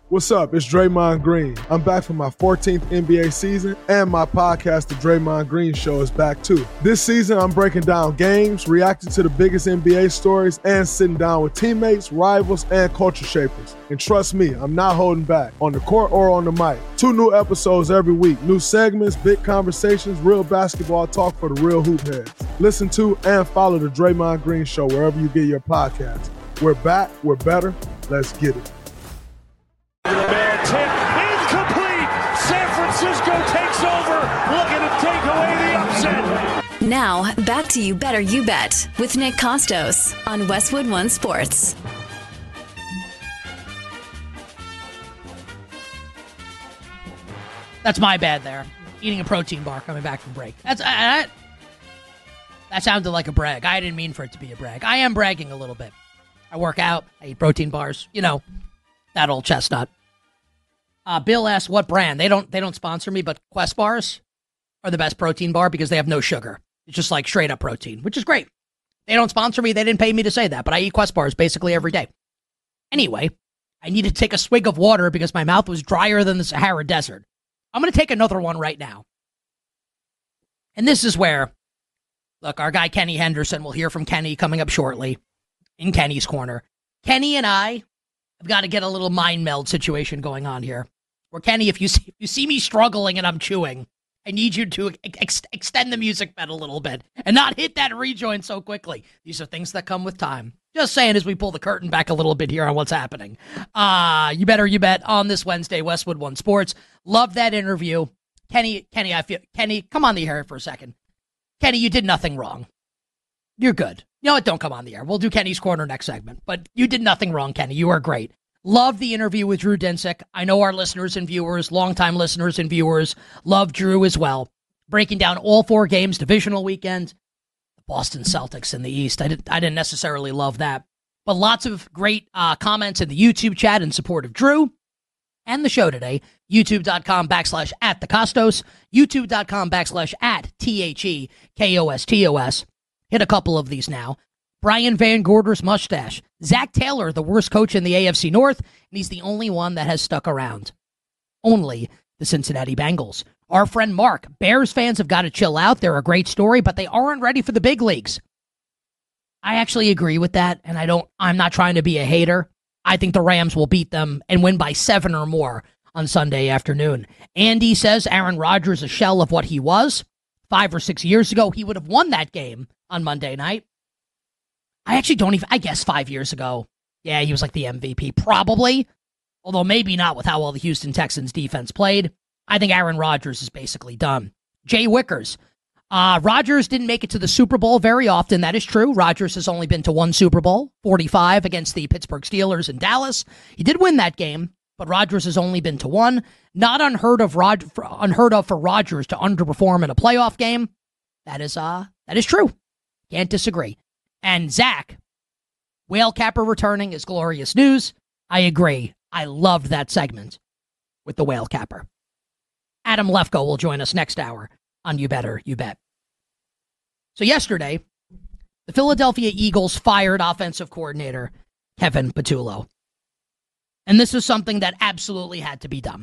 What's up? It's Draymond Green. I'm back for my 14th NBA season, and my podcast, The Draymond Green Show, is back too. This season, I'm breaking down games, reacting to the biggest NBA stories, and sitting down with teammates, rivals, and culture shapers. And trust me, I'm not holding back, on the court or on the mic. 2 new episodes every week, new segments, big conversations, real basketball talk for the real hoop heads. Listen to and follow The Draymond Green Show wherever you get your podcasts. We're back, we're better, let's get it. Bad tip, incomplete. San Francisco takes over, looking to take away the upset. Now, back to You Better You Bet with Nick Kostos on Westwood One Sports. That's my bad there. Eating a protein bar coming back from break. That sounded like a brag. I didn't mean for it to be a brag. I am bragging a little bit. I work out. I eat protein bars. You know, that old chestnut. Bill asked what brand. They don't sponsor me, but Quest bars are the best protein bar because they have no sugar. It's just like straight up protein, which is great. They don't sponsor me. They didn't pay me to say that, but I eat Quest bars basically every day. Anyway, I need to take a swig of water because my mouth was drier than the Sahara Desert. I'm going to take another one right now. And this is where, look, our guy Kenny Henderson, we'll hear from Kenny coming up shortly in Kenny's Corner. Kenny and I have got to get a little mind meld situation going on here. Where, Kenny, if you see me struggling and I'm chewing, I need you to extend the music bed a little bit and not hit that rejoin so quickly. These are things that come with time. Just saying as we pull the curtain back a little bit here on what's happening. You Better You Bet on this Wednesday, Westwood One Sports. Love that interview. Kenny, come on the air for a second. Kenny, you did nothing wrong. You're good. You know what? Don't come on the air. We'll do Kenny's Corner next segment. But you did nothing wrong, Kenny. You are great. Love the interview with Drew Dinsick. I know our listeners and viewers, longtime listeners and viewers, love Drew as well. Breaking down all 4 games, divisional weekend. The Boston Celtics in the East. I didn't necessarily love that. But lots of great comments in the YouTube chat in support of Drew and the show today. YouTube.com/@thekostos. YouTube.com/@THEKOSTOS. Hit a couple of these now. Brian Van Gorder's mustache. Zach Taylor, the worst coach in the AFC North, and he's the only one that has stuck around. Only the Cincinnati Bengals. Our friend Mark, Bears fans have got to chill out. They're a great story, but they aren't ready for the big leagues. I actually agree with that, and I'm not trying to be a hater. I think the Rams will beat them and win by 7 or more on Sunday afternoon. Andy says Aaron Rodgers is a shell of what he was. 5 or 6 years ago, he would have won that game on Monday night. I guess 5 years ago, yeah, he was like the MVP, probably. Although maybe not with how well the Houston Texans defense played. I think Aaron Rodgers is basically done. Jay Wickers. Rodgers didn't make it to the Super Bowl very often. That is true. Rodgers has only been to 1 Super Bowl, 45 against the Pittsburgh Steelers in Dallas. He did win that game, but Rodgers has only been to 1. Not unheard of for Rodgers to underperform in a playoff game. That is true. Can't disagree. And Zach, Whale Capper returning is glorious news. I agree. I loved that segment with the Whale Capper. Adam Lefko will join us next hour on You Better You Bet. So yesterday, the Philadelphia Eagles fired offensive coordinator Kevin Patullo. And this is something that absolutely had to be done.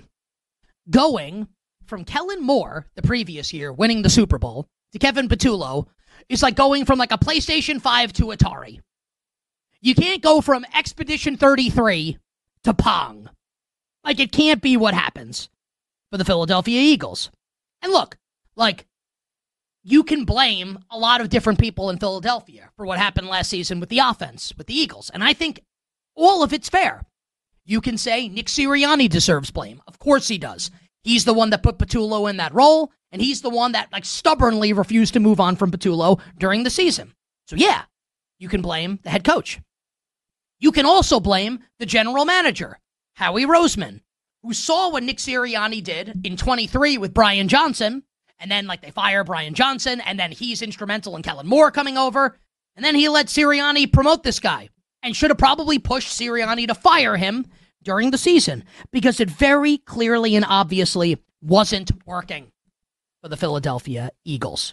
Going from Kellen Moore the previous year winning the Super Bowl to Kevin Patullo is like going from like a PlayStation 5 to Atari. You can't go from Expedition 33 to Pong. Like, it can't be what happens for the Philadelphia Eagles. And look, like, you can blame a lot of different people in Philadelphia for what happened last season with the offense, with the Eagles. And I think all of it's fair. You can say Nick Sirianni deserves blame. Of course he does. He's the one that put Patullo in that role, and he's the one that like stubbornly refused to move on from Patullo during the season. So yeah, you can blame the head coach. You can also blame the general manager, Howie Roseman, who saw what Nick Sirianni did in 23 with Brian Johnson, and then like they fire Brian Johnson, and then he's instrumental in Kellen Moore coming over, and then he let Sirianni promote this guy, and should have probably pushed Sirianni to fire him during the season, because it very clearly and obviously wasn't working for the Philadelphia Eagles.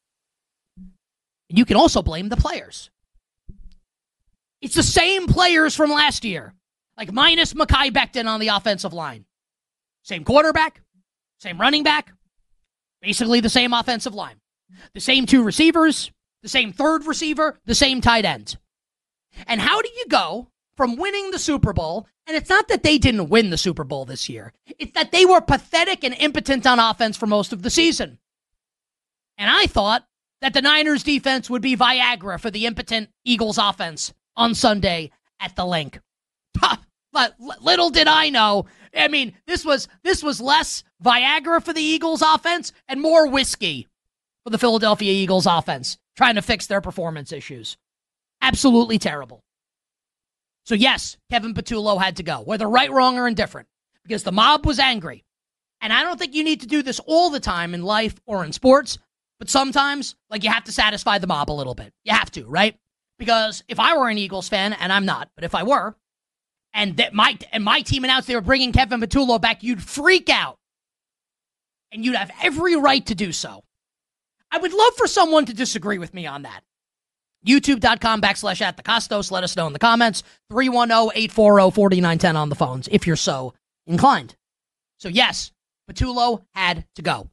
And you can also blame the players. It's the same players from last year. Like minus Mekhi Becton on the offensive line. Same quarterback, same running back, basically the same offensive line. The same two receivers, the same third receiver, the same tight end. And how do you go from winning the Super Bowl, and it's not that they didn't win the Super Bowl this year, it's that they were pathetic and impotent on offense for most of the season. And I thought that the Niners defense would be Viagra for the impotent Eagles offense on Sunday at the Link. But little did I know. I mean, this was less Viagra for the Eagles offense and more whiskey for the Philadelphia Eagles offense, trying to fix their performance issues. Absolutely terrible. So yes, Kevin Patullo had to go, whether right, wrong, or indifferent, because the mob was angry. And I don't think you need to do this all the time in life or in sports, but sometimes, like, you have to satisfy the mob a little bit. You have to, right? Because if I were an Eagles fan, and I'm not, but if I were, and that my team announced they were bringing Kevin Patullo back, you'd freak out. And you'd have every right to do so. I would love for someone to disagree with me on that. YouTube.com/@thecostos. Let us know in the comments. 310-840-4910 on the phones if you're so inclined. So yes, Patullo had to go.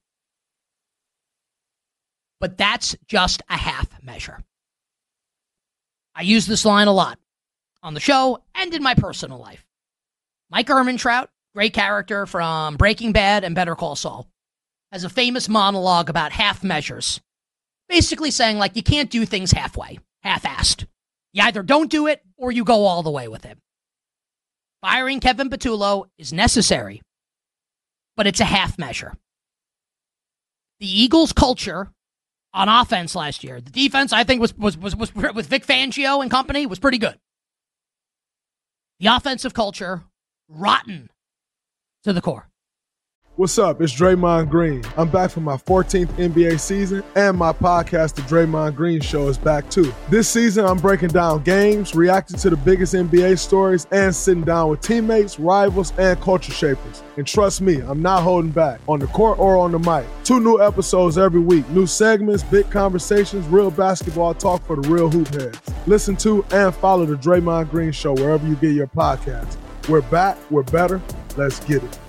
But that's just a half measure. I use this line a lot on the show and in my personal life. Mike Ehrmantraut, great character from Breaking Bad and Better Call Saul, has a famous monologue about half measures. Basically saying, like, you can't do things halfway, half-assed. You either don't do it or you go all the way with it. Firing Kevin Patullo is necessary, but it's a half measure. The Eagles' culture on offense last year, the defense, I think, was with Vic Fangio and company, was pretty good. The offensive culture, rotten to the core. What's up? It's Draymond Green. I'm back for my 14th NBA season, and my podcast, The Draymond Green Show, is back too. This season, I'm breaking down games, reacting to the biggest NBA stories, and sitting down with teammates, rivals, and culture shapers. And trust me, I'm not holding back, on the court or on the mic. 2 new episodes every week, new segments, big conversations, real basketball talk for the real hoop heads. Listen to and follow The Draymond Green Show wherever you get your podcasts. We're back, we're better, let's get it.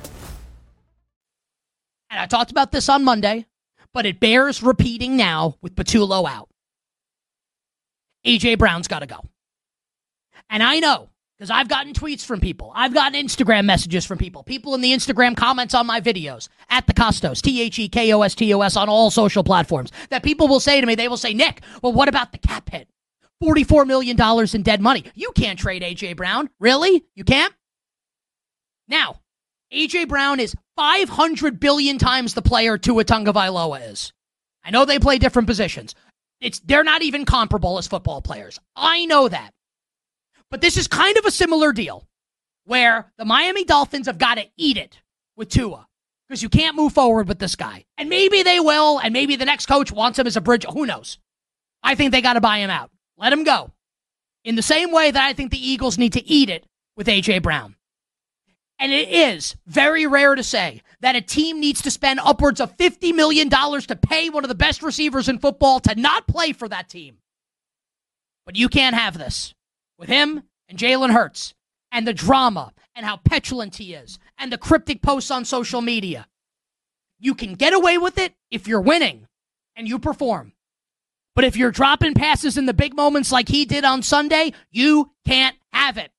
And I talked about this on Monday, but it bears repeating now with Patullo out. A.J. Brown's got to go. And I know, because I've gotten tweets from people. I've gotten Instagram messages from people. People in the Instagram comments on my videos, at the Costos, TheKostos on all social platforms, that people will say to me, they will say, Nick, well, what about the cap hit? $44 million in dead money. You can't trade A.J. Brown. Really? You can't? Now, A.J. Brown is 500 billion times the player Tua Tagovailoa is. I know they play different positions. They're not even comparable as football players. I know that. But this is kind of a similar deal where the Miami Dolphins have got to eat it with Tua because you can't move forward with this guy. And maybe they will, and maybe the next coach wants him as a bridge. Who knows? I think they got to buy him out. Let him go. In the same way that I think the Eagles need to eat it with A.J. Brown. And it is very rare to say that a team needs to spend upwards of $50 million to pay one of the best receivers in football to not play for that team. But you can't have this with him and Jalen Hurts and the drama and how petulant he is and the cryptic posts on social media. You can get away with it if you're winning and you perform. But if you're dropping passes in the big moments like he did on Sunday, you can't have it.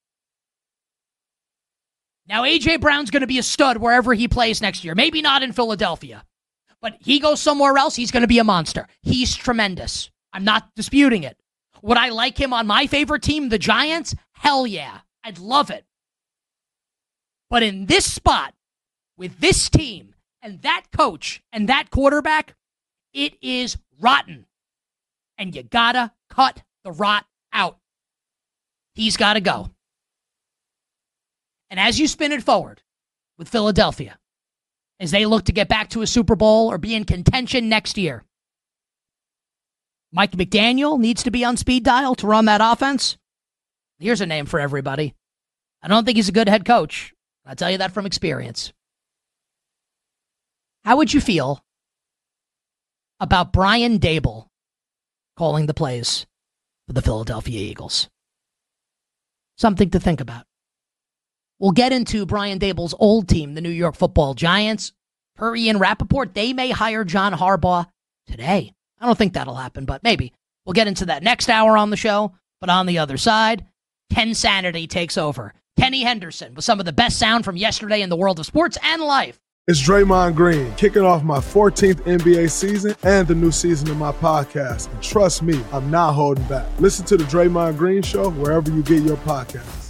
Now, A.J. Brown's going to be a stud wherever he plays next year. Maybe not in Philadelphia. But he goes somewhere else, he's going to be a monster. He's tremendous. I'm not disputing it. Would I like him on my favorite team, the Giants? Hell yeah. I'd love it. But in this spot, with this team, and that coach, and that quarterback, it is rotten. And you gotta cut the rot out. He's got to go. And as you spin it forward with Philadelphia, as they look to get back to a Super Bowl or be in contention next year, Mike McDaniel needs to be on speed dial to run that offense. Here's a name for everybody. I don't think he's a good head coach. I'll tell you that from experience. How would you feel about Brian Daboll calling the plays for the Philadelphia Eagles? Something to think about. We'll get into Brian Daboll's old team, the New York Football Giants. Per Ian Rappaport, they may hire John Harbaugh today. I don't think that'll happen, but maybe. We'll get into that next hour on the show. But on the other side, Ken Sanity takes over. Kenny Henderson with some of the best sound from yesterday in the world of sports and life. It's Draymond Green, kicking off my 14th NBA season and the new season of my podcast. And trust me, I'm not holding back. Listen to the Draymond Green Show wherever you get your podcasts.